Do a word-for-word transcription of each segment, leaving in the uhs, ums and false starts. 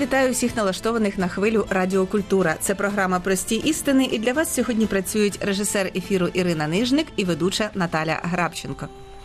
вітаю всіх налаштованих на хвилю Радіо Культура. Це програма «Прості істини», і для вас сьогодні працюють режисер ефіру Ірина Нижник і ведуча Наталя Грабченко.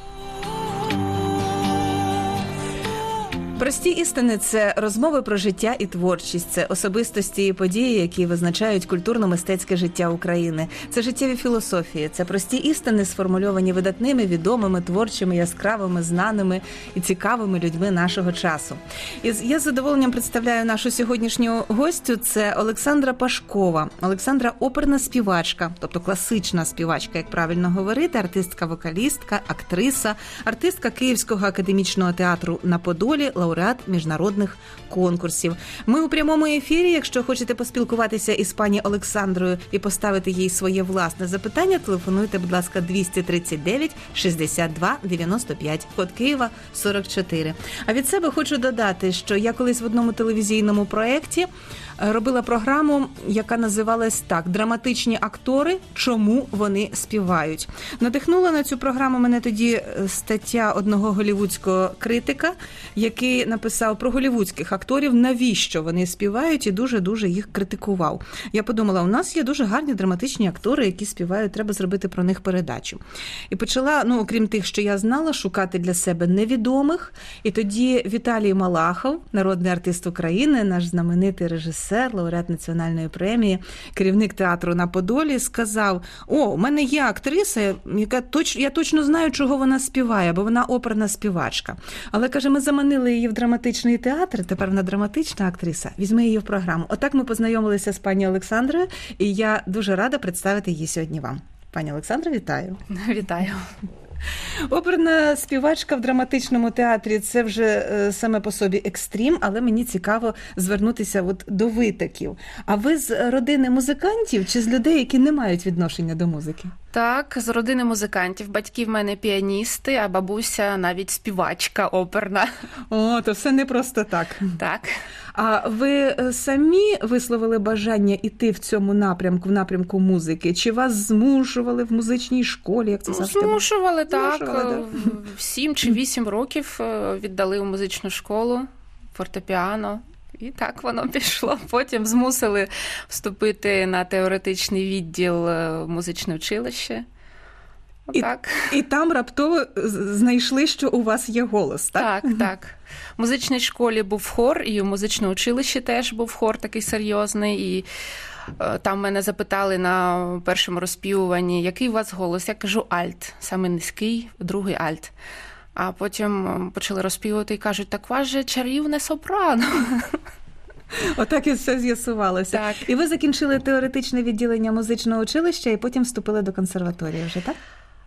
Прості істини – це розмови про життя і творчість, це особистості і події, які визначають культурно-мистецьке життя України. Це життєві філософії, це прості істини, сформульовані видатними, відомими, творчими, яскравими, знаними і цікавими людьми нашого часу. І я з задоволенням представляю нашу сьогоднішню гостю – це Олександра Пашкова. Олександра – оперна співачка, тобто класична співачка, як правильно говорити, артистка-вокалістка, актриса, артистка Київського академічного театру на Подолі, лауреат міжнародних конкурсів. Ми у прямому ефірі. Якщо хочете поспілкуватися із пані Олександрою і поставити їй своє власне запитання, телефонуйте, будь ласка, двісті тридцять дев'ять шістдесят два дев'яносто п'ять, код Києва сорок чотири. А від себе хочу додати, що я колись в одному телевізійному проєкті робила програму, яка називалась так «Драматичні актори. Чому вони співають?». Надихнула на цю програму мене тоді стаття одного голлівудського критика, який написав про голлівудських акторів, навіщо вони співають, і дуже-дуже їх критикував. Я подумала, у нас є дуже гарні драматичні актори, які співають, треба зробити про них передачу. І почала, ну, окрім тих, що я знала, шукати для себе невідомих. І тоді Віталій Малахов, народний артист України, наш знаменитий режисер, лауреат національної премії, керівник театру на Подолі, сказав: «О, у мене є актриса, яка точ... я точно знаю, чого вона співає, бо вона оперна співачка. Але, каже, ми заманили її в драматичний театр, тепер вона драматична актриса, візьми її в програму». Отак ми познайомилися з пані Олександрою, і я дуже рада представити її сьогодні вам. Пані Олександра, вітаю. Вітаю. Оперна співачка в драматичному театрі – це вже саме по собі екстрім, але мені цікаво звернутися от до витоків. А ви з родини музикантів чи з людей, які не мають відношення до музики? Так, з родини музикантів. Батьки в мене піаністи, а бабуся навіть співачка оперна. О, то все не просто так. Так. А ви самі висловили бажання йти в цьому напрямку, в напрямку музики? Чи вас змушували в музичній школі? Як це завжди? Змушували, так. Змушували, в сім чи вісім років віддали у музичну школу, фортепіано. І так воно пішло. Потім змусили вступити на теоретичний відділ в музичне училище. Отак. І, і там раптово знайшли, що у вас є голос, так? Так, так. В музичній школі був хор, і в музичному училищі теж був хор такий серйозний. І там мене запитали на першому розпівуванні, який у вас голос? Я кажу, альт. Саме низький, другий альт. А потім почали розпівувати і кажуть, так у вас же чарівне сопрано. Отак і все з'ясувалося. Так. І ви закінчили теоретичне відділення музичного училища і потім вступили до консерваторії вже, так?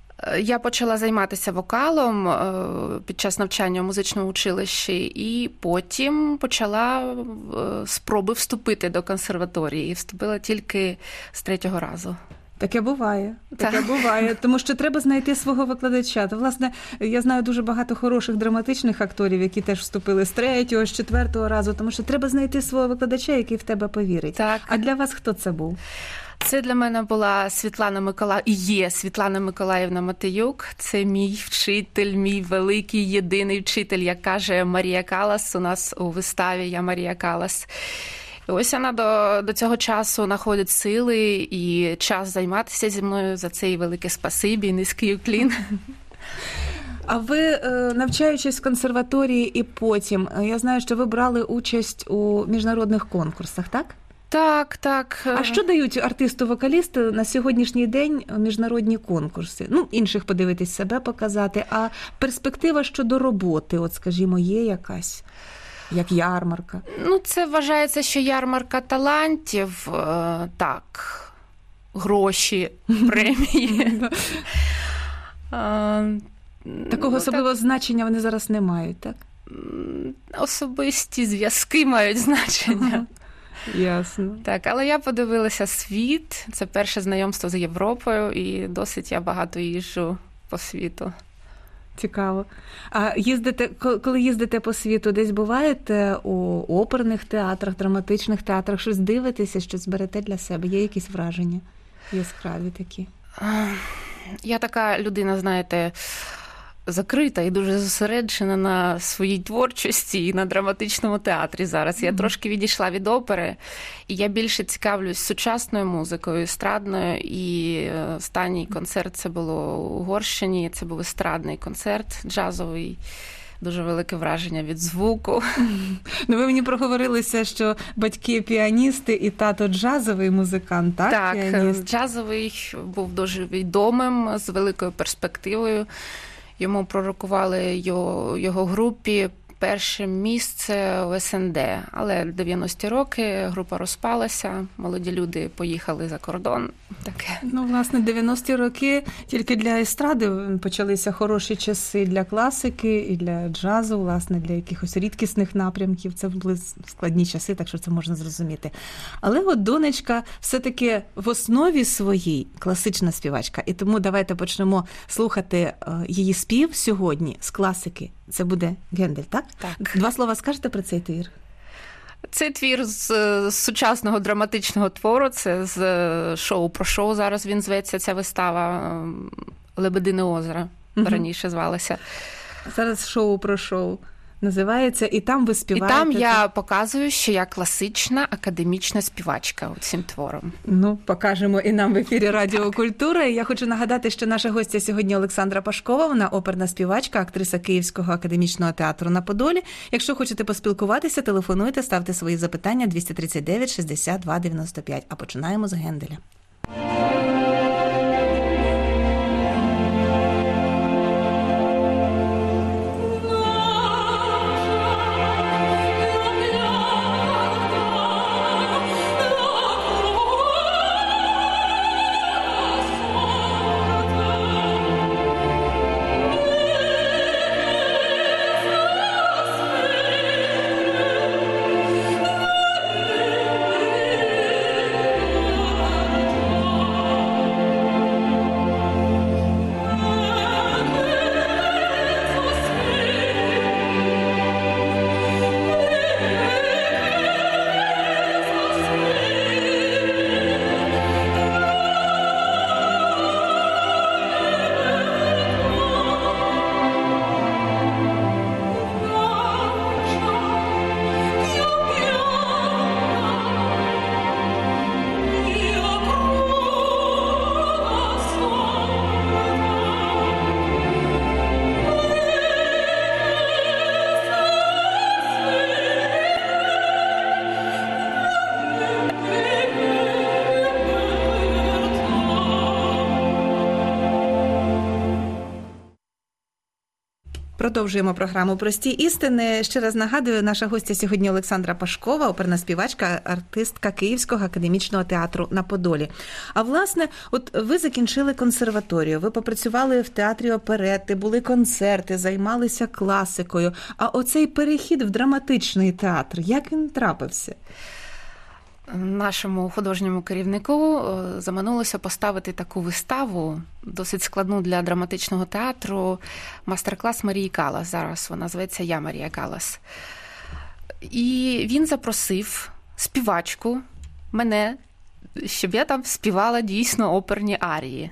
Я почала займатися вокалом під час навчання в музичному училищі і потім почала спроби вступити до консерваторії. І вступила тільки з третього разу. Таке буває, таке так. буває, тому що треба знайти свого викладача. То, власне, я знаю дуже багато хороших драматичних акторів, які теж вступили з третього, з четвертого разу, тому що треба знайти свого викладача, який в тебе повірить. Так. А для вас хто це був? Це для мене була Світлана Миколаївна, і є Світлана Миколаївна Матеюк. Це мій вчитель, мій великий, єдиний вчитель, як каже Марія Калас у нас у виставі «Я Марія Калас». Ось вона до, до цього часу знаходить сили і час займатися зі мною. За це і велике спасибі, низький уклін. А ви, навчаючись в консерваторії і потім, я знаю, що ви брали участь у міжнародних конкурсах, так? Так, так. А що дають артисту-вокалісту на сьогоднішній день міжнародні конкурси? Ну, інших подивитись, себе показати, а перспектива щодо роботи, от, скажімо, є якась? Як ярмарка? Ну, це вважається, що ярмарка талантів, так, гроші, премії. Такого особливого значення вони зараз не мають, так? Особисті зв'язки мають значення. Ясно. Так, але я подивилася світ, це перше знайомство з Європою, і досить я багато їжджу по світу. Цікаво. А їздите, коли їздите по світу, десь буваєте у оперних театрах, драматичних театрах, щось дивитеся, щось берете для себе? Є якісь враження яскраві такі? Я така людина, знаєте, закрита і дуже зосереджена на своїй творчості і на драматичному театрі зараз. Я mm-hmm. трошки відійшла від опери, і я більше цікавлюсь сучасною музикою, естрадною, і останній концерт це було у Угорщині, це був естрадний концерт джазовий. Дуже велике враження від звуку. Ну, ви мені проговорилися, що батьки піаністи і тато джазовий музикант, так? Так, піаніст. Джазовий був дуже відомим, з великою перспективою. Йому пророкували його, його групі перше місце у ес ен де. Але в дев'яності роки група розпалася, молоді люди поїхали за кордон. Таке. Ну, власне, дев'яності роки тільки для естради почалися хороші часи для класики і для джазу, власне, для якихось рідкісних напрямків. Це були складні часи, так що це можна зрозуміти. Але от донечка все-таки в основі своїй класична співачка. І тому давайте почнемо слухати її спів сьогодні з класики. Це буде Гендель, так? Так. Два слова скажете про цей твір? Це твір з, з сучасного драматичного твору, це з шоу про шоу, зараз він зветься, ця вистава «Лебедине озеро», угу. раніше звалася. Зараз шоу про шоу називається, і там ви співаєте. І там я показую, що я класична академічна співачка цим твором. Ну, покажемо і нам в ефірі Радіо Культура. І я хочу нагадати, що наша гостя сьогодні Олександра Пашкова, вона оперна співачка, актриса Київського академічного театру на Подолі. Якщо хочете поспілкуватися, телефонуйте, ставте свої запитання двісті тридцять дев'ять шістдесят два дев'яносто п'ять. А починаємо з Генделя. Продовжуємо програму «Прості істини». Ще раз нагадую, наша гостя сьогодні Олександра Пашкова, оперна співачка, артистка Київського академічного театру на Подолі. А власне, от ви закінчили консерваторію, ви попрацювали в театрі оперети, були концерти, займалися класикою. А оцей перехід в драматичний театр, як він трапився? Нашому художньому керівнику заманулося поставити таку виставу, досить складну для драматичного театру, мастер-клас Марії Каллас. Зараз вона зветься «Я Марія Каллас». І він запросив співачку, мене, щоб я там співала дійсно оперні арії.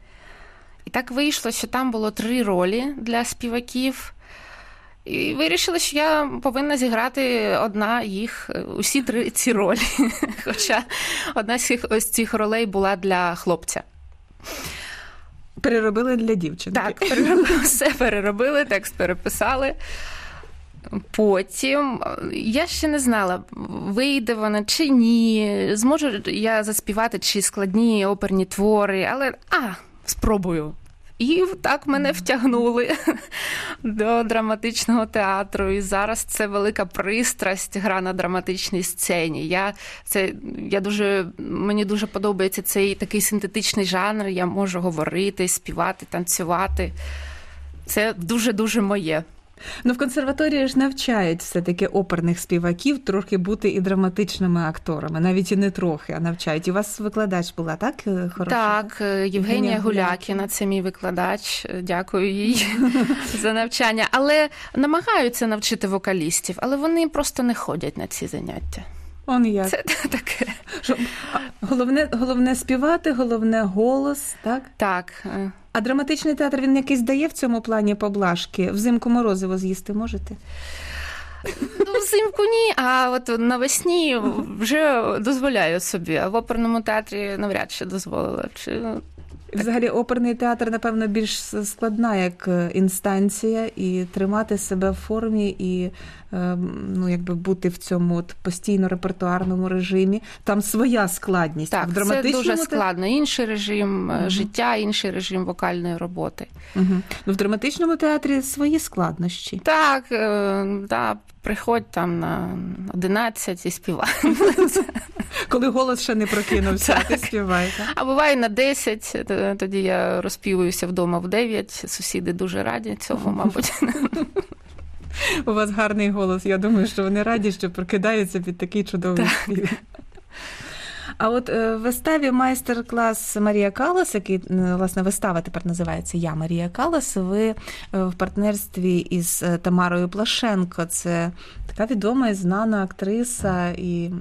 І так вийшло, що там було три ролі для співаків. І вирішили, що я повинна зіграти одна їх, усі три ці ролі. Хоча одна з цих, ось цих ролей була для хлопця. Переробили для дівчинки. Так, переробили, все переробили, текст переписали. Потім я ще не знала, вийде вона чи ні, зможу я заспівати чи складні оперні твори, але, а, спробую. І так мене втягнули до драматичного театру. І зараз це велика пристрасть, гра на драматичній сцені. Я, це, я дуже, мені дуже подобається цей такий синтетичний жанр. Я можу говорити, співати, танцювати. Це дуже-дуже моє. Ну, в консерваторії ж навчають все-таки оперних співаків трохи бути і драматичними акторами. Навіть і не трохи, а навчають. І у вас викладач була, так? Хороша? Так, Євгенія, Євгенія Гулякіна, це мій викладач. Дякую їй за навчання. Але намагаються навчити вокалістів, але вони просто не ходять на ці заняття. Он як. Це таке. Що, головне, головне співати, головне голос, так? Так. А драматичний театр, він якийсь дає в цьому плані поблажки? Взимку морозиво з'їсти можете? Ну, взимку ні, а от навесні вже дозволяю собі, а в оперному театрі навряд чи дозволила. Чи... Взагалі, оперний театр, напевно, більш складна як інстанція, і тримати себе в формі, і ну, якби бути в цьому от постійно репертуарному режимі. Там своя складність. Так, в драматичному це дуже складно. Інший режим uh-huh. життя, інший режим вокальної роботи. Uh-huh. Ну, в драматичному театрі свої складнощі. Так, да, приходь там на одинадцять і співай. Коли голос ще не прокинувся, а ти співаєш. А буває на десять, тоді я розпівуюся вдома в дев'ять, сусіди дуже раді цьому, мабуть. У вас гарний голос, я думаю, що вони раді, що прокидаються під такий чудовий спів. А от в виставі майстер-клас Марія Каллас, який, власне, вистава тепер називається «Я, Марія Каллас», ви в партнерстві із Тамарою Плашенко. Це така відома і знана актриса, і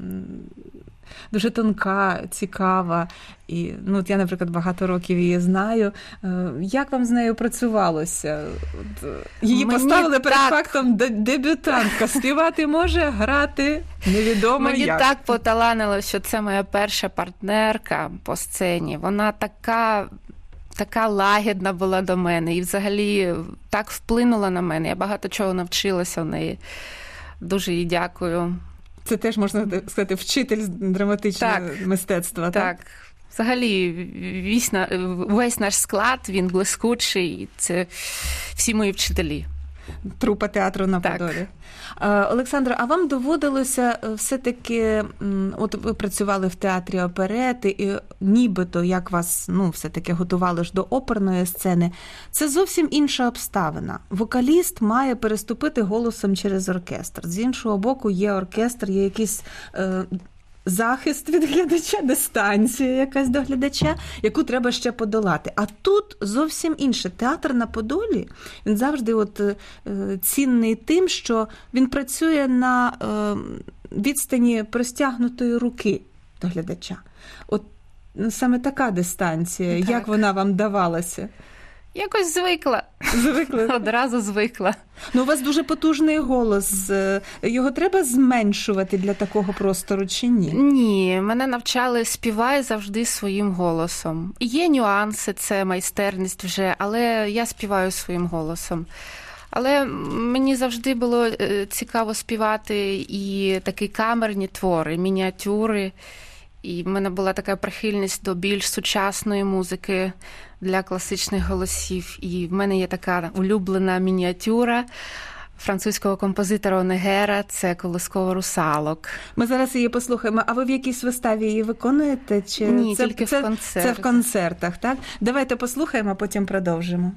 дуже тонка, цікава. І, ну, от я, наприклад, багато років її знаю. Як вам з нею працювалося? Її Мені поставили перед так... фактом дебютантка. Співати може, грати невідомо Мені як. так поталанило, що це моя перша партнерка по сцені. Вона така... така лагідна була до мене і взагалі так вплинула на мене. Я багато чого навчилася в неї. Дуже їй дякую. Це теж, можна сказати, вчитель драматичного так, мистецтва, так? Так. Взагалі, весь, весь наш склад, він блискучий. Це всі мої вчителі. Трупа театру на Подолі. Олександро, а вам доводилося все-таки, от ви працювали в театрі оперети, і нібито, як вас, ну, все-таки готували ж до оперної сцени, це зовсім інша обставина. Вокаліст має переступити голосом через оркестр. З іншого боку, є оркестр, є якийсь е, захист від глядача, дистанція якась до глядача, яку треба ще подолати. А тут зовсім інше. Театр на Подолі, він завжди от, е, цінний тим, що він працює на е, відстані простягнутої руки до глядача. От саме така дистанція, так. Як вона вам давалася? Якось звикла. Звикли? Одразу звикла. Ну, у вас дуже потужний голос. Його треба зменшувати для такого простору чи ні? Ні, мене навчали співай завжди своїм голосом. Є нюанси, це майстерність вже, але я співаю своїм голосом. Але мені завжди було цікаво співати і такі камерні твори, мініатюри. І в мене була така прихильність до більш сучасної музики для класичних голосів. І в мене є така улюблена мініатюра французького композитора Онегера, це «Колискова русалок». Ми зараз її послухаємо. А ви в якійсь виставі її виконуєте? Чи Ні, це, тільки це, в концертах. Це в концертах, так? Давайте послухаємо, а потім продовжимо.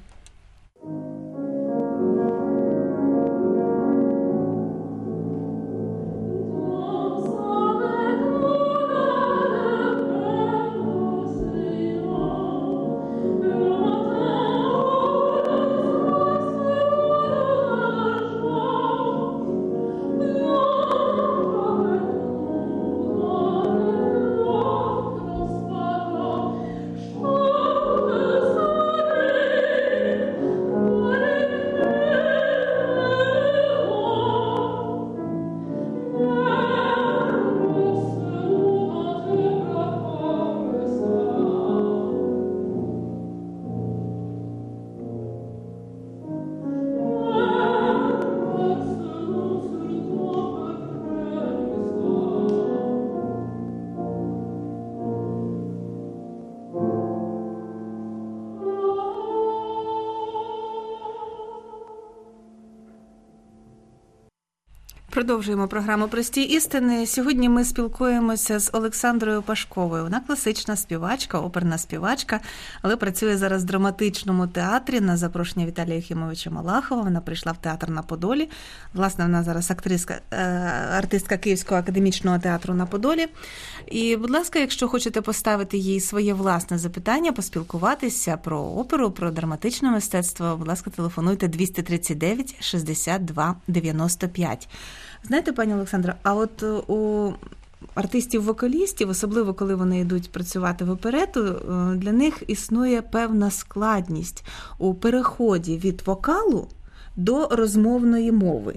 Продовжуємо програму «Прості істини». Сьогодні ми спілкуємося з Олександрою Пашковою. Вона класична співачка, оперна співачка, але працює зараз в драматичному театрі на запрошення Віталія Єхімовича Малахова. Вона прийшла в театр на Подолі. Власне, вона зараз актриска, артистка Київського академічного театру на Подолі. І, будь ласка, якщо хочете поставити їй своє власне запитання, поспілкуватися про оперу, про драматичне мистецтво, будь ласка, телефонуйте двісті тридцять дев'ять шістдесят два дев'яносто п'ять. Знаєте, пані Олександра, а от у артистів-вокалістів, особливо коли вони йдуть працювати в оперету, для них існує певна складність у переході від вокалу до розмовної мови.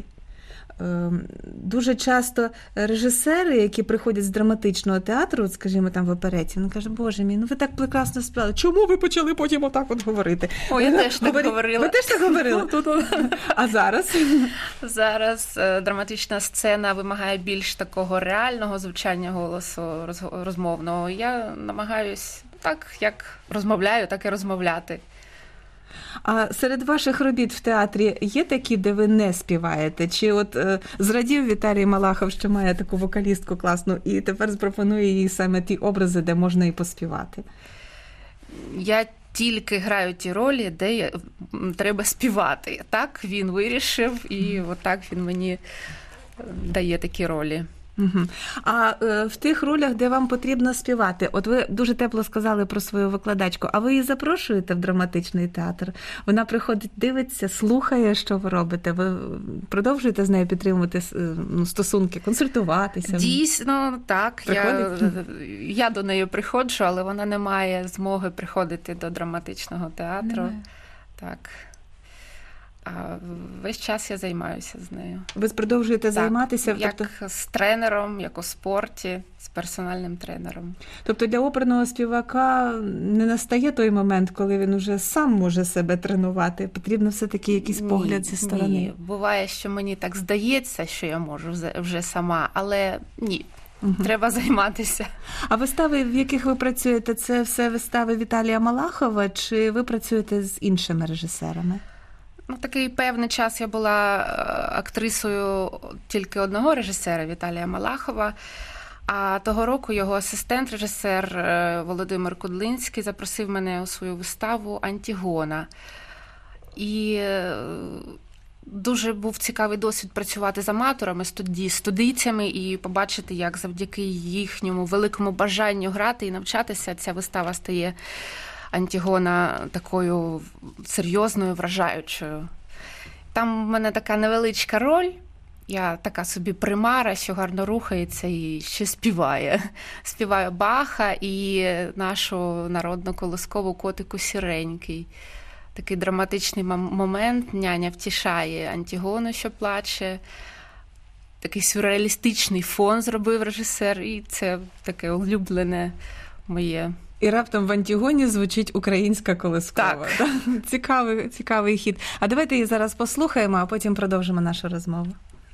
Дуже часто режисери, які приходять з драматичного театру, скажімо, там в опереті, вони кажуть: Боже мій, ну ви так прекрасно співали, чому ви почали потім отак от говорити? Ой, я теж так Говори... говорила. Ви теж так говорили? А зараз? Зараз драматична сцена вимагає більш такого реального звучання голосу розмовного. Я намагаюсь так, як розмовляю, так і розмовляти. А серед ваших робіт в театрі є такі, де ви не співаєте? Чи от е, зрадів Віталій Малахов, що має таку вокалістку класну, і тепер запропонує їй саме ті образи, де можна і поспівати? Я тільки граю ті ролі, де я, треба співати. Так він вирішив, і отак він мені дає такі ролі. Угу. А е, в тих ролях, де вам потрібно співати, от ви дуже тепло сказали про свою викладачку, а ви її запрошуєте в драматичний театр? Вона приходить, дивиться, слухає, що ви робите? Ви продовжуєте з нею підтримувати ну, стосунки, консультуватися? Дійсно, так. Я, я до неї приходжу, але вона не має змоги приходити до драматичного театру. Немає. Так. А весь час я займаюся з нею. Ви продовжуєте так, займатися? Як тобто... з тренером, як у спорті, з персональним тренером. Тобто для оперного співака не настає той момент, коли він уже сам може себе тренувати? Потрібно все-таки якийсь ні, погляд зі сторони? Ні, буває, що мені так здається, що я можу вже сама, але ні. Угу. Треба займатися. А вистави, в яких ви працюєте, це все вистави Віталія Малахова, чи ви працюєте з іншими режисерами? Ну, такий певний час я була актрисою тільки одного режисера, Віталія Малахова, а того року його асистент-режисер Володимир Кудлинський запросив мене у свою виставу «Антігона». І дуже був цікавий досвід працювати з аматорами, студійцями і побачити, як завдяки їхньому великому бажанню грати і навчатися ця вистава стає «Антігона» такою серйозною, вражаючою. Там в мене така невеличка роль, я така собі примара, що гарно рухається і ще співає. Співаю Баха і нашу народну колискову «Котику сіренький». Такий драматичний момент, няня втішає Антігону, що плаче. Такий сюрреалістичний фон зробив режисер, і це таке улюблене моє. І раптом в «Антігоні» звучить українська колискова. Так. Цікавий, цікавий хід. А давайте її зараз послухаємо, а потім продовжимо нашу розмову.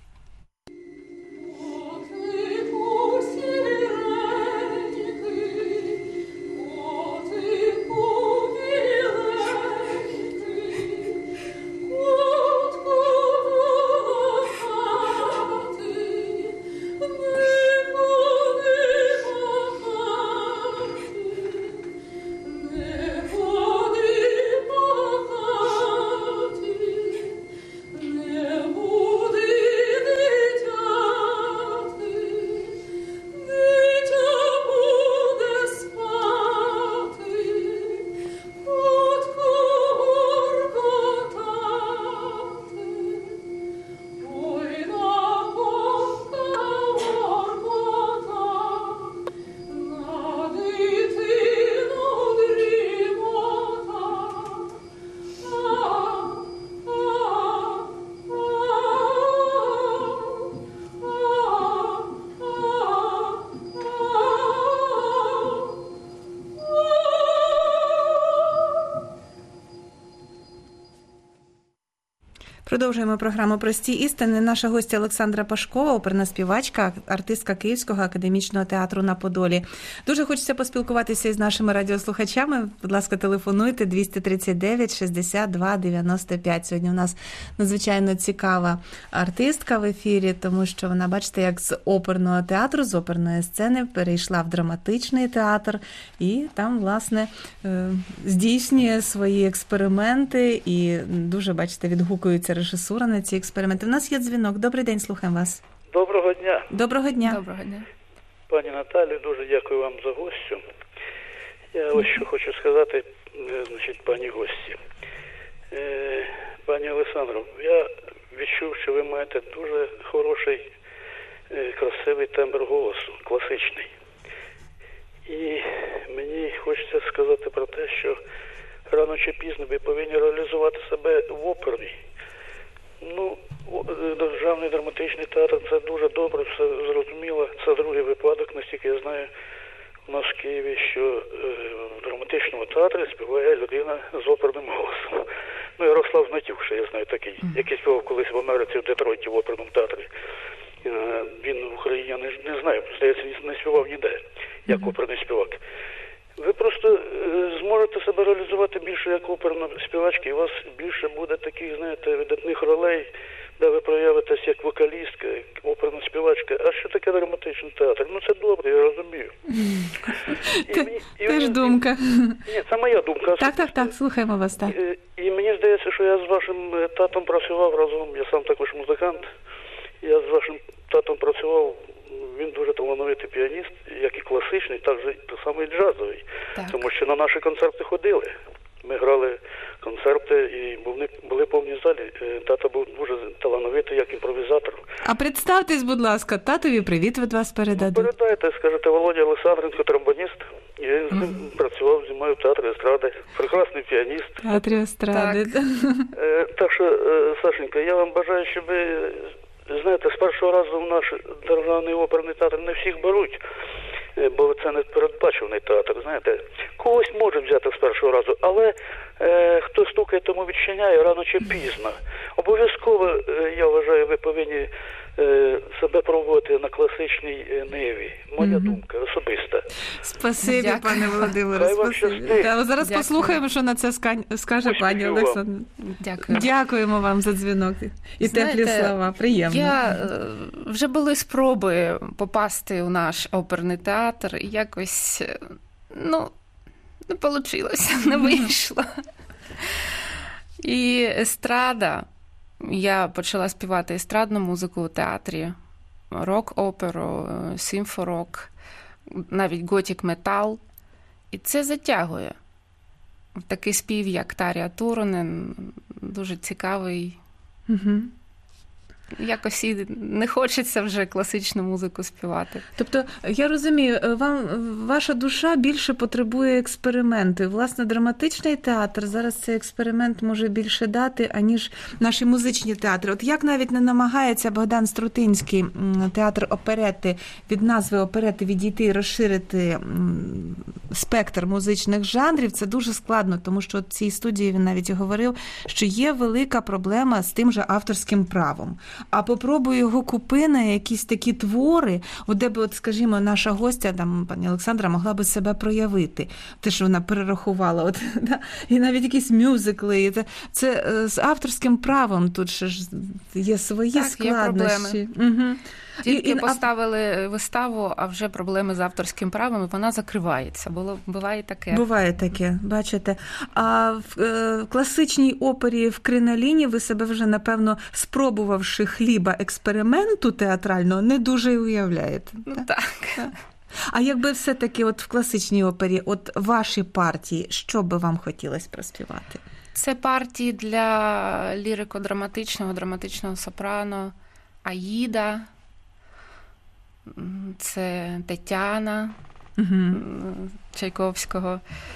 Продовжуємо програму «Прості істини». Наша гостя Олександра Пашкова, оперна співачка, артистка Київського академічного театру на Подолі. Дуже хочеться поспілкуватися із нашими радіослухачами. Будь ласка, телефонуйте двісті тридцять дев'ять шістдесят два дев'яносто п'ять. Сьогодні у нас надзвичайно цікава артистка в ефірі, тому що вона, бачите, як з оперного театру, з оперної сцени перейшла в драматичний театр і там, власне, здійснює свої експерименти і дуже, бачите, відгукується режисура на ці експерименти. У нас є дзвінок. Добрий день, слухаємо вас. Доброго дня. Доброго дня. Доброго дня. Пані Наталі, дуже дякую вам за гостю. Я ось що хочу сказати, значить, пані гості. Е, пані Олександро, я відчув, що ви маєте дуже хороший красивий тембр голосу, класичний. І мені хочеться сказати про те, що рано чи пізно ви повинні реалізувати себе в опері. Ну, Державний драматичний театр – це дуже добре, все зрозуміло. Це другий випадок, наскільки я знаю, у нас в Києві, що е, в драматичному театрі співає людина з оперним голосом. Ну, Ярослав Знатюк, що я знаю такий, mm. який співав колись в Америці, в Детройті, в оперному театрі. Е, він в Україні, я не, не знаю, здається, не співав ніде, як mm. оперний співак. Ви просто е, зможете себе реалізувати більше як оперна співачка, і у вас більше буде таких, знаєте, видатних ролей, де ви проявитесь як вокалістка, як оперна співачка. А що таке драматичний театр? Ну це добре, я розумію. І мені, і Теж мені, думка. Ні, це моя думка. Так, так, так, слухаємо вас, так. І, і мені здається, що я з вашим татом працював разом, я сам також музикант, я з вашим татом працював, він дуже талановитий піаніст, як і класичний, так же так само і джазовий. Так. Тому що на наші концерти ходили. Ми грали концерти і були, були повні залі. Тато був дуже талановитий, як імпровізатор. А представтесь, будь ласка, татові привіт від вас передадуть. Ну, передайте, скажете, Володя Олександренко, тромбоніст. Я з ним mm. працював зі мною в театрі естради. Прекрасний піаніст. В театрі естради. Так. Е, так що, Сашенька, я вам бажаю, щоб ви, знаєте, з першого разу в наш державний оперний театр не всіх беруть. Бо це не передбачений театр, знаєте. Когось можуть взяти з першого разу, але е, хто стукає, тому відчиняє рано чи пізно. Обов'язково, е, я вважаю, ви повинні е, себе пробувати на класичній ниві. Моя mm-hmm. думка особиста. Спасибі, Дякую. Пане Володимире. Спасибі. Та, зараз Дякую. Послухаємо, що на це скаже Успіху пані Олександра. Дякую. Дякуємо вам за дзвінок і теплі слова. Приємно. Я, вже були спроби попасти у наш оперний театр, і якось, ну, не вийшло, не вийшло. І естрада, я почала співати естрадну музику у театрі, рок-оперу, симфорок, навіть готік-метал. І це затягує. Такий спів, як Тарja Turunen, дуже цікавий. Угу. Якось і не хочеться вже класичну музику співати. Тобто, я розумію, вам ваша душа більше потребує експерименту. Власне, драматичний театр зараз цей експеримент може більше дати, аніж наші музичні театри. От як навіть не намагається Богдан Струтинський, театр оперети, від назви оперети відійти і розширити спектр музичних жанрів, це дуже складно, тому що в цій студії він навіть говорив, що є велика проблема з тим же авторським правом. А попробуй його купи на якісь такі твори, от де б, от, скажімо, наша гостя, там, пані Олександра, могла би себе проявити. Те, що вона перерахувала. От, да? І навіть якісь мюзикли. Це, це з авторським правом тут ще ж є свої так, складнощі. Є проблеми. Угу. Тільки і, і, виставили виставу, а вже проблеми з авторським правом, і вона закривається. Було, буває таке. Буває таке, бачите. А в е, класичній опері в криноліні ви себе вже, напевно, спробувавши хліба експерименту театрального, не дуже й уявляєте. Ну так. так. так. А якби все-таки от в класичній опері, от ваші партії, що би вам хотілося проспівати? Це партії для лірико-драматичного, драматичного сопрано, Аїда, це Тетяна угу. Чайковського.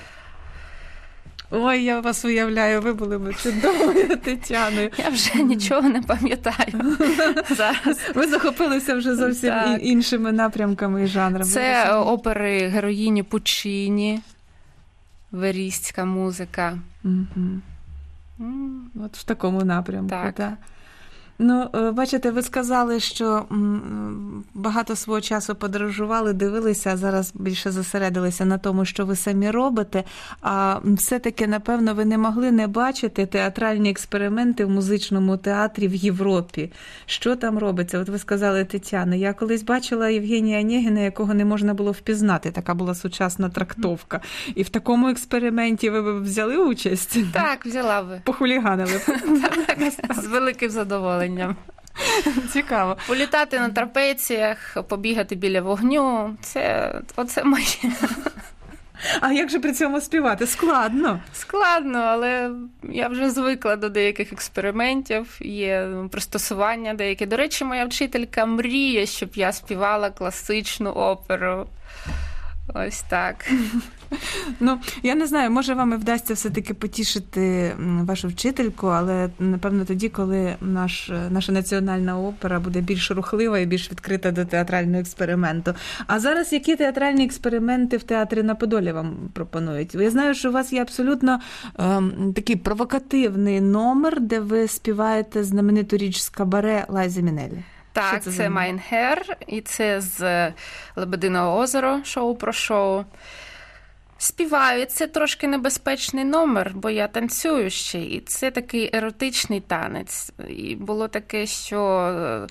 Ой, я вас уявляю, ви були б чудовою Тетяною. Я вже нічого не пам'ятаю зараз. Ви захопилися вже зовсім так. іншими напрямками і жанрами. Це опери героїні Пуччіні, верістська музика. Угу. От в такому напрямку, так. так. Ну, бачите, ви сказали, що багато свого часу подорожували, дивилися, а зараз більше зосередилися на тому, що ви самі робите, а все-таки, напевно, ви не могли не бачити театральні експерименти в музичному театрі в Європі. Що там робиться? От ви сказали, Тетяна, я колись бачила Євгенія Онєгіна, якого не можна було впізнати, така була сучасна трактовка. І в такому експерименті ви б взяли участь? Так, взяла би. Похуліганили. Так, з великим задоволенням. Цікаво. Політати на трапеціях, побігати біля вогню, це, оце моє. А як же при цьому співати? Складно. Складно, але я вже звикла до деяких експериментів, є пристосування деякі. До речі, моя вчителька мріє, щоб я співала класичну оперу. Ось так. Ну, я не знаю, може вам і вдасться все-таки потішити вашу вчительку, але, напевно, тоді, коли наш, наша національна опера буде більш рухлива і більш відкрита до театрального експерименту. А зараз які театральні експерименти в театрі на Подолі вам пропонують? Я знаю, що у вас є абсолютно ем, такий провокативний номер, де ви співаєте знамениту річ з кабаре Лайзі Мінеллі. Так, це, це «Mein Herr», і це з «Лебединого озера», шоу про шоу. Співаю, це трошки небезпечний номер, бо я танцюю ще, і це такий еротичний танець. І було таке, що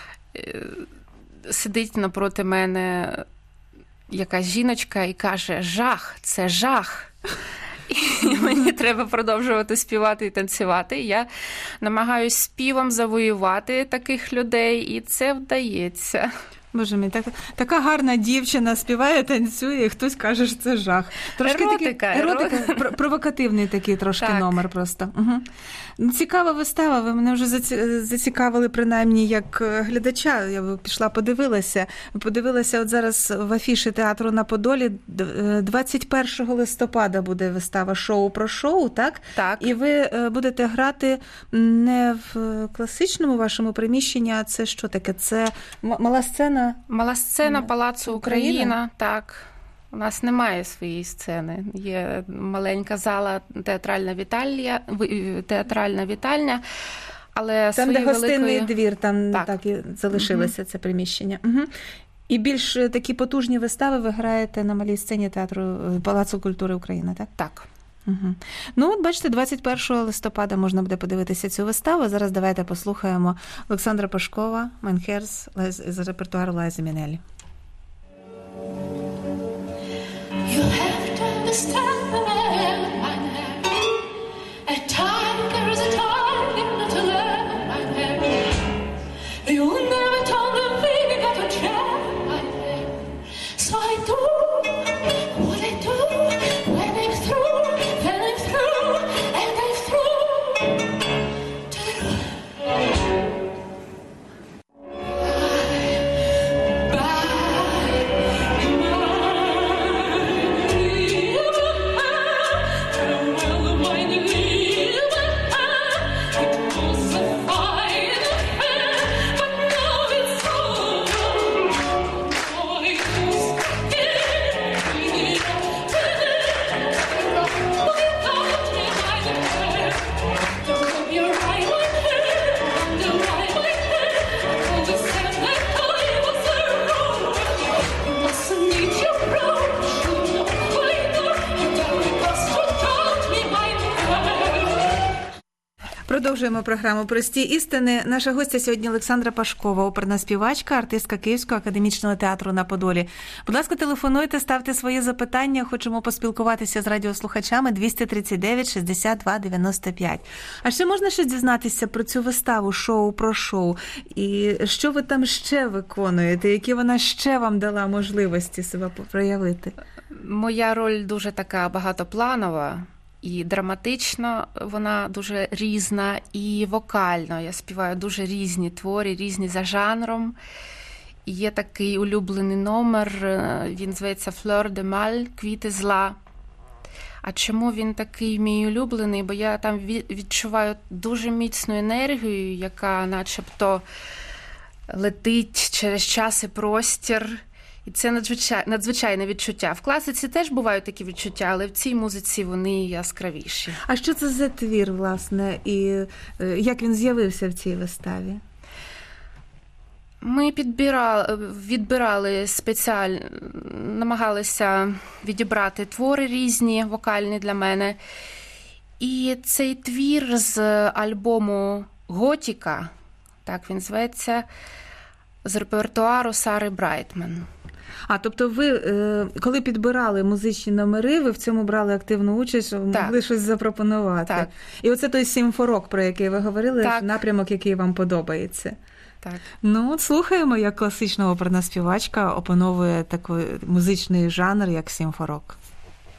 сидить напроти мене якась жіночка і каже: «Жах, це жах». І мені треба продовжувати співати і танцювати. Я намагаюсь співом завоювати таких людей, і це вдається. Боже мій, так, така гарна дівчина співає, танцює, і хтось каже, що це жах. Трошки еротика, такий, еротика, еротика, провокативний такий трошки так. номер просто. Угу. Цікава вистава, ви мене вже зацікавили принаймні як глядача. Я пішла, подивилася. Подивилася, от зараз в афіші театру на Подолі двадцять першого листопада буде вистава «Шоу про шоу», так? Так. І ви будете грати не в класичному вашому приміщенні, а це що таке? Це мала сцена? Мала сцена Палацу Україна, Україна, так. У нас немає своєї сцени. Є маленька зала, театральна вітальня, театральна вітальня, але там, де гостинний великої... двір, там так, так і залишилося uh-huh. це приміщення. Угу. І більш такі потужні вистави ви граєте на малій сцені театру Палацу культури України, так? Так. Угу. Ну, от бачите, двадцять першого листопада можна буде подивитися цю виставу. Зараз давайте послухаємо Олександра Пашкова, «Mein Herr» з репертуару Лайзи Мінеллі. You have to understand that I am mein Herr. A time, there is a time not to learn mein Herr. You never told the baby got a chair mein Herr. So I do what I do when I'm through, when I'm through, and I'm through. Продовжуємо програму «Прості істини». Наша гостя сьогодні Олександра Пашкова, оперна співачка, артистка Київського академічного театру на Подолі. Будь ласка, телефонуйте, ставте свої запитання. Хочемо поспілкуватися з радіослухачами. двісті тридцять дев'ять шістдесят два дев'яносто п'ять. А ще можна щось дізнатися про цю виставу «Шоу про шоу»? І що ви там ще виконуєте? Які вона ще вам дала можливості себе проявити? Моя роль дуже така багатопланова. І драматично вона дуже різна, і вокально. Я співаю дуже різні твори, різні за жанром. І є такий улюблений номер, він зветься «Fleur de Mal» – «Квіти зла». А чому він такий мій улюблений? Бо я там відчуваю дуже міцну енергію, яка начебто летить через час і простір. І це надзвичай, надзвичайне відчуття. В класиці теж бувають такі відчуття, але в цій музиці вони яскравіші. А що це за твір, власне, і як він з'явився в цій виставі? Ми підбирали, відбирали спеціально, намагалися відібрати твори різні, вокальні для мене. І цей твір з альбому «Готіка», так він зветься, з репертуару Сари Брайтман. А, тобто ви, коли підбирали музичні номери, ви в цьому брали активну участь, могли так. щось запропонувати. Так. І оце той сімфорок, про який ви говорили, так. напрямок, який вам подобається. Так. Ну, от слухаємо, як класична оперна співачка опановує такий музичний жанр, як сімфорок.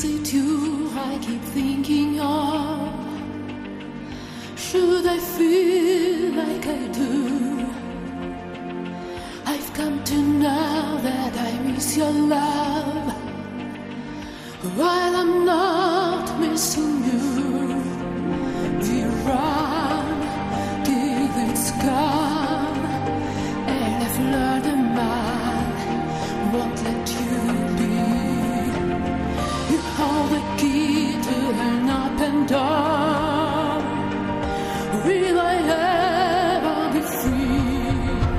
Is it you I keep thinking of? Should I feel like I do? I've come to know that I miss your love, while I'm not missing you. We run till it's gone, and I've learned a man won't let you be. You hold the key to an open door. Will I ever be free?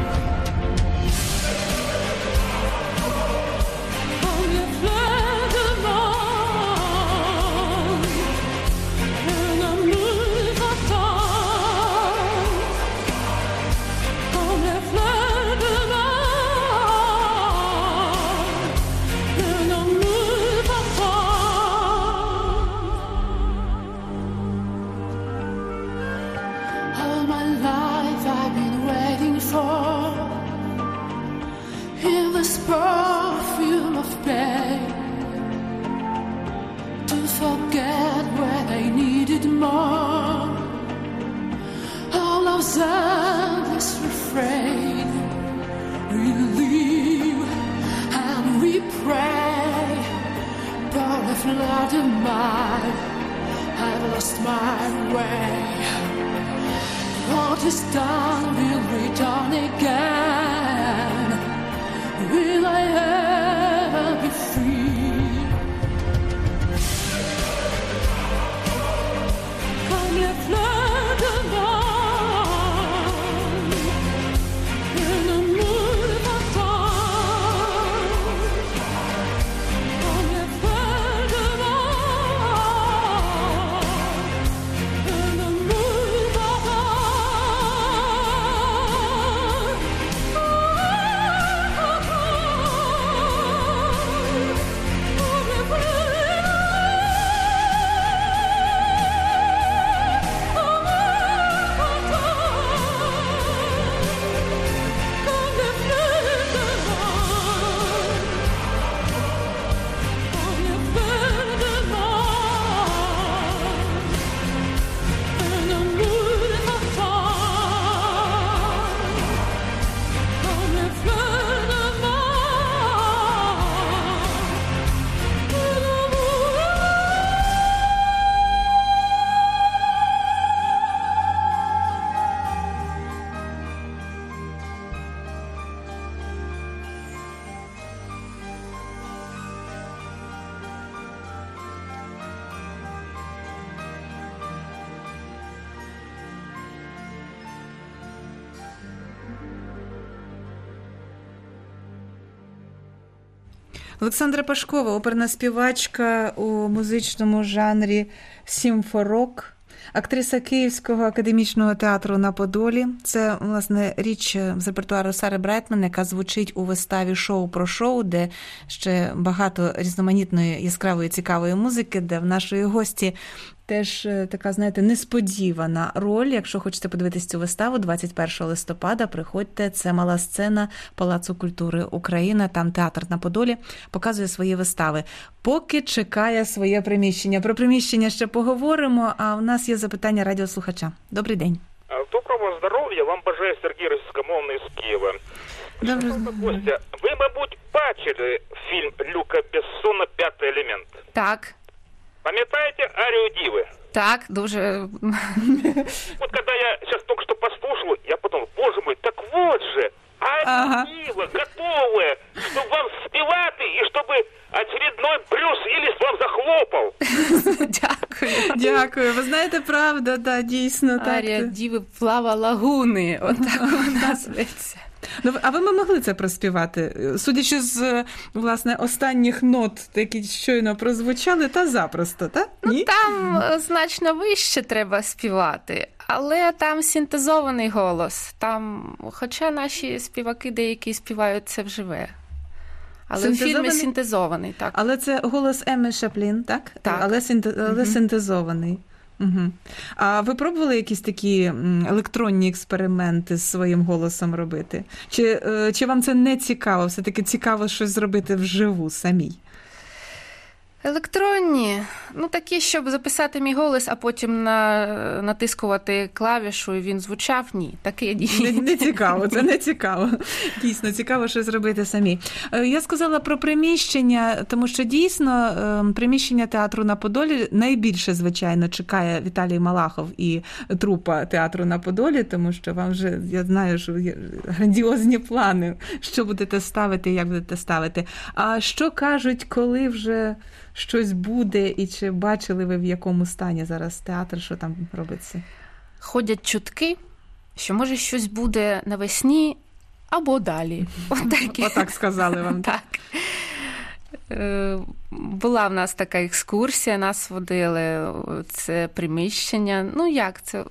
On the flood of love, and I move on. On the flood of love, and I move on. All my life I've been waiting for, in this perfume of pain, to forget when I needed more. All of endless refrain, we live and we pray, but I've learned a mile, I've lost my way. What is done will return again. Will I ever be free? Come le fleurs de l'âme, et l'amour m'attend. Comme les fleurs de l'âme, et l'amour m'attend. Олександра Пашкова, оперна співачка у музичному жанрі сімфорок, актриса Київського академічного театру на Подолі. Це, власне, річ з репертуару Сари Брайтман, яка звучить у виставі «Шоу про шоу», де ще багато різноманітної, яскравої, цікавої музики, де в нашої гості теж така, знаєте, несподівана роль. Якщо хочете подивитися цю виставу, двадцять першого листопада приходьте. Це мала сцена Палацу культури Україна. Там театр на Подолі показує свої вистави. Поки чекає своє приміщення. Про приміщення ще поговоримо, а у нас є запитання радіослухача. Добрий день. Доброго здоров'я вам бажає Сергій Російськомовний з Києва. Доброго. Костя, ви, мабуть, бачили фільм Люка Бессона «П'ятий елемент»? Так. Пам'ятаєте арію Діви? Так, дуже... Вот когда я сейчас только что послушал, я потом, боже мой, так вот же, арія Ага. Діва готовая, чтобы вам співати и чтобы очередной Брюс Уиллис вам захлопал. Дякую. Дякую. Ви знаєте, правда, да, дійсно. Так. Арія Діви Плава Лагуни. Отак вона зветься. Ну, а ви ми могли це проспівати? Судячи з, власне, останніх нот, які щойно прозвучали, та запросто, так? Ну, там значно вище треба співати, але там синтезований голос. Там, хоча наші співаки деякі співають це вживе. Але в фільмі синтезований, так. Але це голос Емми Шаплін, так? Так. Але, синте... але угу. синтезований. Угу. А ви пробували якісь такі електронні експерименти з своїм голосом робити? Чи, чи вам це не цікаво? Все-таки цікаво щось зробити вживу самій? Електронні, ну такі, щоб записати мій голос, а потім на, натискувати клавішу, і він звучав, ні, таке ні. Не, не цікаво, це не цікаво. Дійсно, цікаво, що зробити самі. Я сказала про приміщення, тому що дійсно приміщення театру на Подолі найбільше, звичайно, чекає Віталій Малахов і трупа театру на Подолі, тому що вам вже, я знаю, що є грандіозні плани, що будете ставити, як будете ставити. А що кажуть, коли вже щось буде, і чи бачили ви, в якому стані зараз театр, що там робиться? Ходять чутки, що може щось буде навесні або далі. Отак Отак сказали вам. Так. Була в нас така екскурсія, нас водили в це приміщення. Ну як це?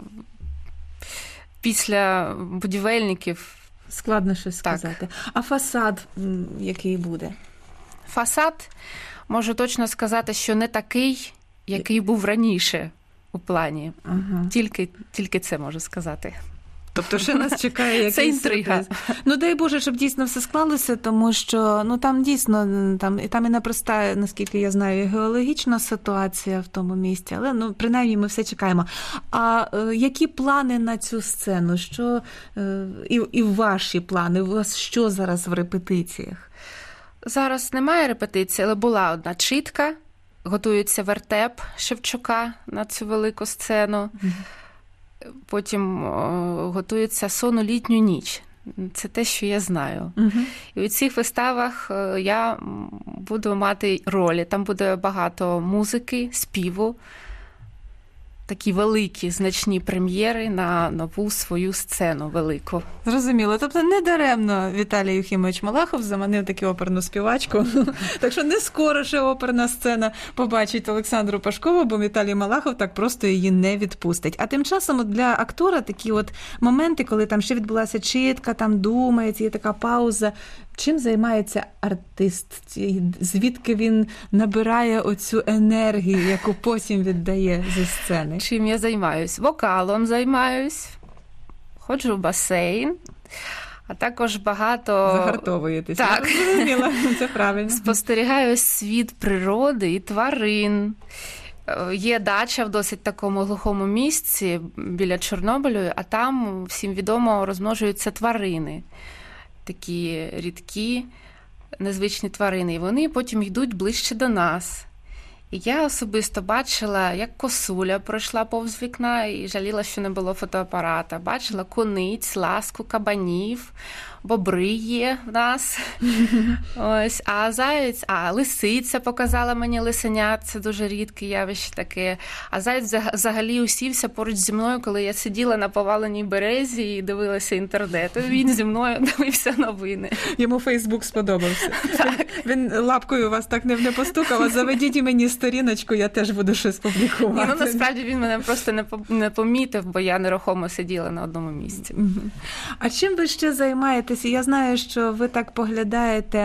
Після будівельників. Складно щось сказати. Так. А фасад який буде? Фасад, можу точно сказати, що не такий, який був раніше у плані. Ага. Тільки, тільки це можу сказати. Тобто ще нас чекає якийсь це інтрига. Сюрприз. Ну, дай Боже, щоб дійсно все склалося, тому що ну, там дійсно там, там і непроста, наскільки я знаю, геологічна ситуація в тому місці, але ну, принаймні ми все чекаємо. А е, які плани на цю сцену? Що, е, і, і ваші плани? У вас що зараз в репетиціях? Зараз немає репетиції, але була одна читка. Готується вертеп Шевчука на цю велику сцену. Потім о, готується сон у літню ніч. Це те, що я знаю. Uh-huh. І у цих виставах я буду мати ролі. Там буде багато музики, співу. Такі великі, значні прем'єри на нову свою сцену велику. Зрозуміло. Тобто не даремно Віталій Юхимович Малахов заманив таку оперну співачку. Так що не скоро ще оперна сцена побачить Олександру Пашкову, бо Віталій Малахов так просто її не відпустить. А тим часом для актора такі от моменти, коли там ще відбулася читка, там думається, є така пауза. Чим займається артист? Звідки він набирає оцю енергію, яку потім віддає зі сцени? Чим я займаюсь? Вокалом займаюсь, ходжу в басейн, а також багато... Загартовуєтесь. Так. Зрозуміла, це правильно. Спостерігаю світ природи і тварин. Є дача в досить такому глухому місці біля Чорнобилю, а там, всім відомо, розмножуються тварини. Такі рідкі, незвичні тварини. І вони потім йдуть ближче до нас. І я особисто бачила, як косуля пройшла повз вікна і жаліла, що не було фотоапарата. Бачила куниць, ласку, кабанів, бобри є в нас. Ось, а заєць, а лисиця показала мені лисенят, це дуже рідке явище таке. А заєць взагалі усівся поруч зі мною, коли я сиділа на поваленій березі і дивилася інтернет. Він зі мною дивився новини. Йому Фейсбук сподобався. Так. Він лапкою вас так не, не постукав, а заведіть мені сторіночку, я теж буду щось публікувати. Ні, ну, насправді він мене просто не, не помітив, бо я нерухомо сиділа на одному місці. А чим ви ще займаєтеся? Я знаю, що ви так поглядаєте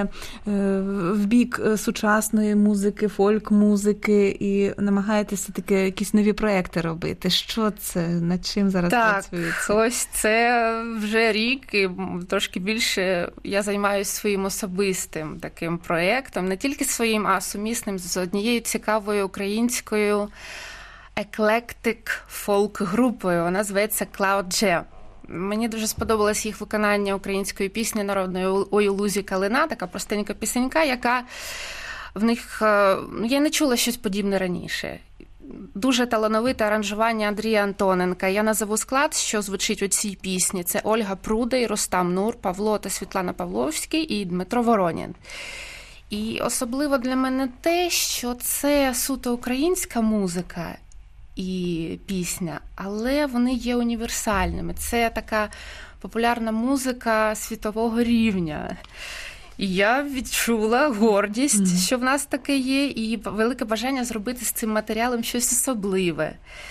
в бік сучасної музики, фольк-музики і намагаєтеся такі якісь нові проекти робити. Що це? Над чим зараз так, працюєте? Так, ось це вже рік і трошки більше я займаюся своїм особистим таким проєктом. Не тільки своїм, а сумісним з однією цікавою українською еклектик фолк-групою. Вона зветься Cloud Jam. Мені дуже сподобалось їх виконання української пісні народної «Ой у лузі калина», така простенька пісенька, яка в них... Я не чула щось подібне раніше. Дуже талановите аранжування Андрія Антоненка. Я назову склад, що звучить у цій пісні. Це Ольга Прудий, Рустам Нур, Павло та Світлана Павловський і Дмитро Воронін. І особливо для мене те, що це суто українська музика і пісня, але вони є універсальними. Це така популярна музика світового рівня. І я відчула гордість, mm. що в нас таке є, і велике бажання зробити з цим матеріалом щось особливе.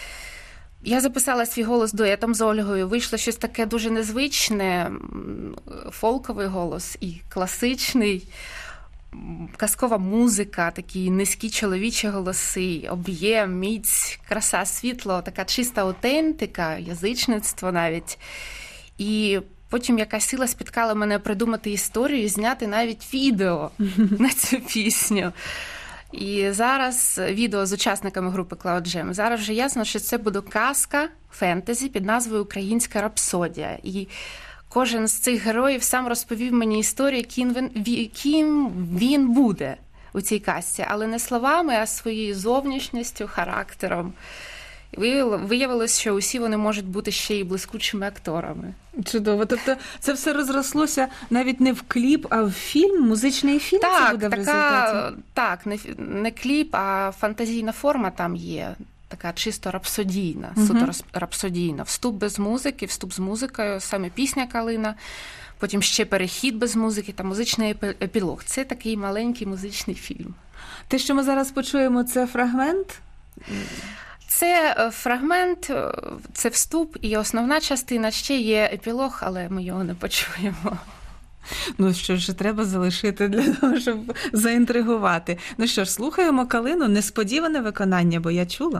Я записала свій голос дуетом з Ольгою. Вийшло щось таке дуже незвичне, фолковий голос і класичний, казкова музика, такі низькі чоловічі голоси, об'єм, міць, краса, світло, така чиста аутентика, язичництво навіть. І потім якась сила спіткала мене придумати історію і зняти навіть відео на цю пісню. І зараз відео з учасниками групи Cloud Jam. Зараз вже ясно, що це буде казка фентезі під назвою «Українська рапсодія». І кожен з цих героїв сам розповів мені історію, ким він, ким він буде у цій казці. Але не словами, а своєю зовнішністю, характером. Виявилось, що усі вони можуть бути ще й блискучими акторами. Чудово. Тобто це все розрослося навіть не в кліп, а в фільм, музичний фільм так, це буде в така, результаті? Так, не, не кліп, а фантазійна форма там є. Така чисто рапсодійна, угу. суто рапсодійна. Вступ без музики, вступ з музикою, саме пісня «Калина», потім ще перехід без музики та музичний епілог. Це такий маленький музичний фільм. Те, що ми зараз почуємо, це фрагмент? Це фрагмент, це вступ, і основна частина, ще є епілог, але ми його не почуємо. Ну що ж, треба залишити для того, щоб заінтригувати. Ну що ж, слухаємо «Калину», несподіване виконання, бо я чула.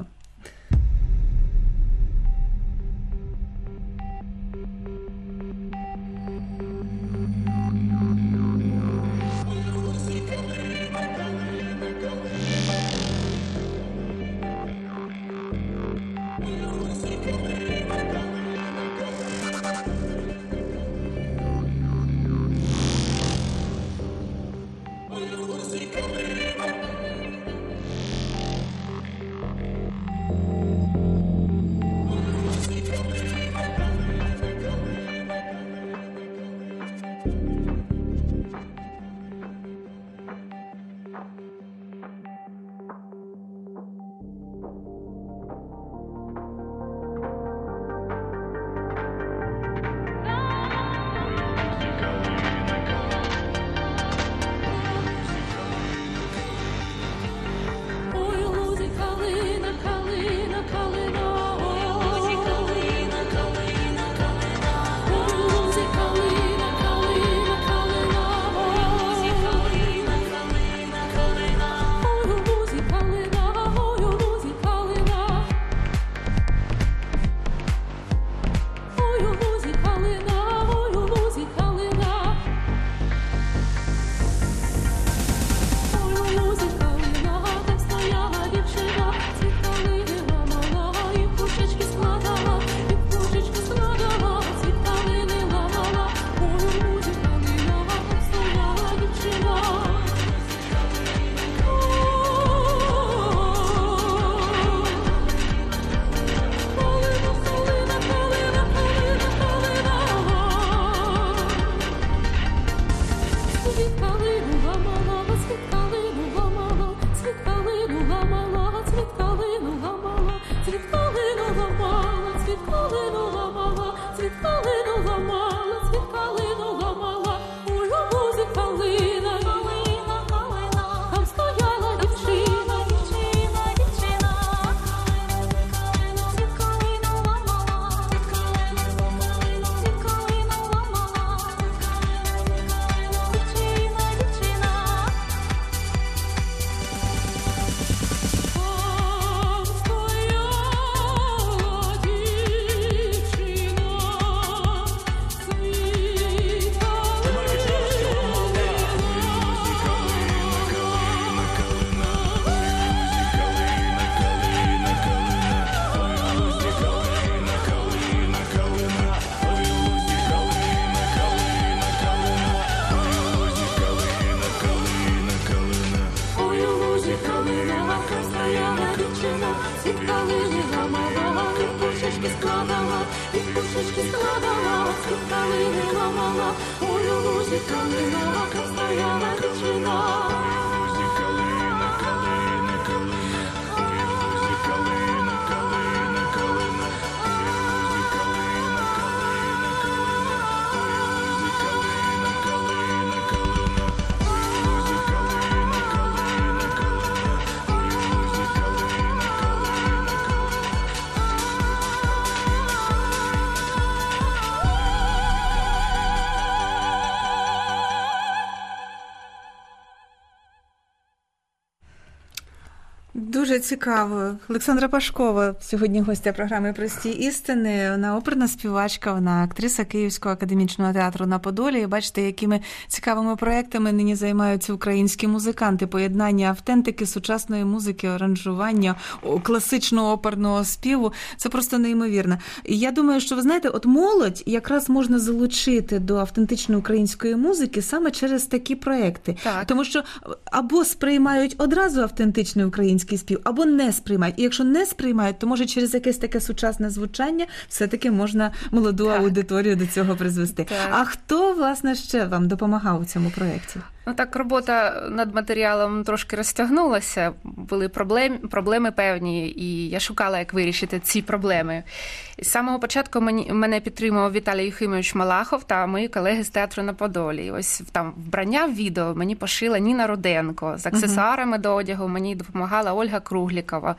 Дуже цікаво. Олександра Пашкова сьогодні гостя програми «Прості істини». Вона оперна співачка, вона актриса Київського академічного театру на Подолі. І бачите, якими цікавими проектами нині займаються українські музиканти. Поєднання автентики, сучасної музики, аранжування, класичного оперного співу. Це просто неймовірно. І я думаю, що, ви знаєте, от молодь якраз можна залучити до автентичної української музики саме через такі проекти. Так. Тому що або сприймають одразу автентичний український спів, або не сприймають. І якщо не сприймають, то може через якесь таке сучасне звучання все-таки можна молоду Так. аудиторію до цього призвести. Так. А хто, власне, ще вам допомагав у цьому проєкті? Ну так, робота над матеріалом трошки розтягнулася, були проблем, проблеми певні, і я шукала, як вирішити ці проблеми. І з самого початку мені, мене підтримував Віталій Юхимович Малахов та мої колеги з театру на Подолі. І ось там вбрання в відео мені пошила Ніна Руденко, з аксесуарами до одягу мені допомагала Ольга Круглікова.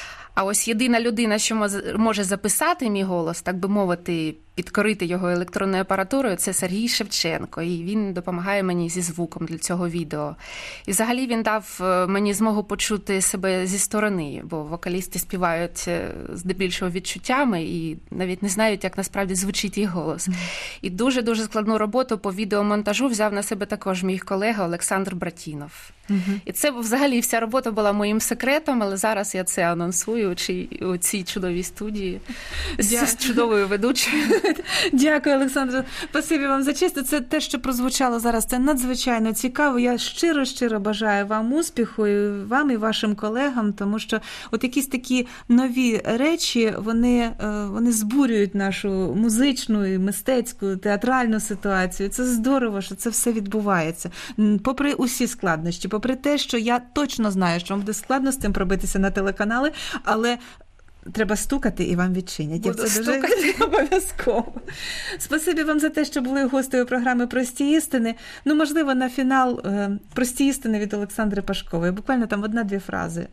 А ось єдина людина, що може записати мій голос, так би мовити, підкорити його електронною апаратурою, це Сергій Шевченко. І він допомагає мені зі звуком для цього відео. І взагалі він дав мені змогу почути себе зі сторони, бо вокалісти співають здебільшого відчуттями і навіть не знають, як насправді звучить їх голос. Mm. І дуже-дуже складну роботу по відеомонтажу взяв на себе також мій колега Олександр Братінов. Mm-hmm. І це взагалі вся робота була моїм секретом, але зараз я це анонсую у, чи, у цій чудовій студії з, з чудовою ведучою. Дякую, Олександре. Спасибі вам за честь. Це те, що прозвучало зараз. Це надзвичайно цікаво. Я щиро-щиро бажаю вам успіху, і вам, і вашим колегам, тому що от якісь такі нові речі, вони, вони збурюють нашу музичну, і мистецьку, театральну ситуацію. Це здорово, що це все відбувається. Попри усі складнощі, попри те, що я точно знаю, що вам буде складно з тим пробитися на телеканали, але треба стукати, і вам відчинять. Буду Я це дуже стукати. Обов'язково. Спасибі вам за те, що були гостею програми «Прості істини». Ну, можливо, на фінал «Прості істини» від Олександри Пашкової. Буквально там одна-дві фрази.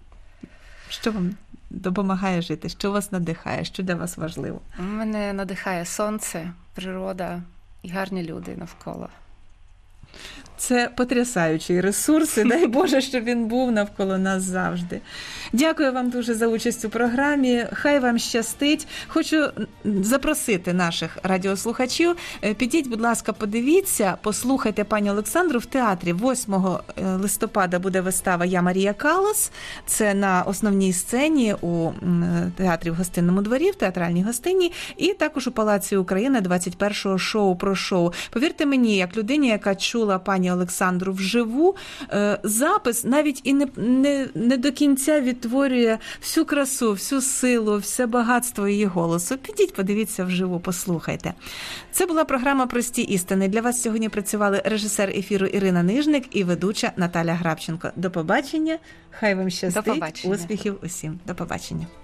Що вам допомагає жити? Що вас надихає? Що для вас важливо? Мене надихає сонце, природа і гарні люди навколо. Це потрясаючий ресурс, і дай Боже, щоб він був навколо нас завжди. Дякую вам дуже за участь у програмі. Хай вам щастить. Хочу запросити наших радіослухачів. Підіть, будь ласка, подивіться, послухайте пані Олександру в театрі. восьмого листопада буде вистава «Я Марія Каллас». Це на основній сцені у театрі в Гостинному дворі, в театральній гостині. І також у Палаці Україна двадцять першого шоу про шоу. Повірте мені, як людині, яка чула пані Олександру вживу, запис навіть і не, не, не до кінця відтворює всю красу, всю силу, все багатство її голосу. Підіть, подивіться вживу, послухайте. Це була програма «Прості істини». Для вас сьогодні працювали режисер ефіру Ірина Нижник і ведуча Наталя Грабченко. До побачення. Хай вам щастить. Успіхів усім. До побачення.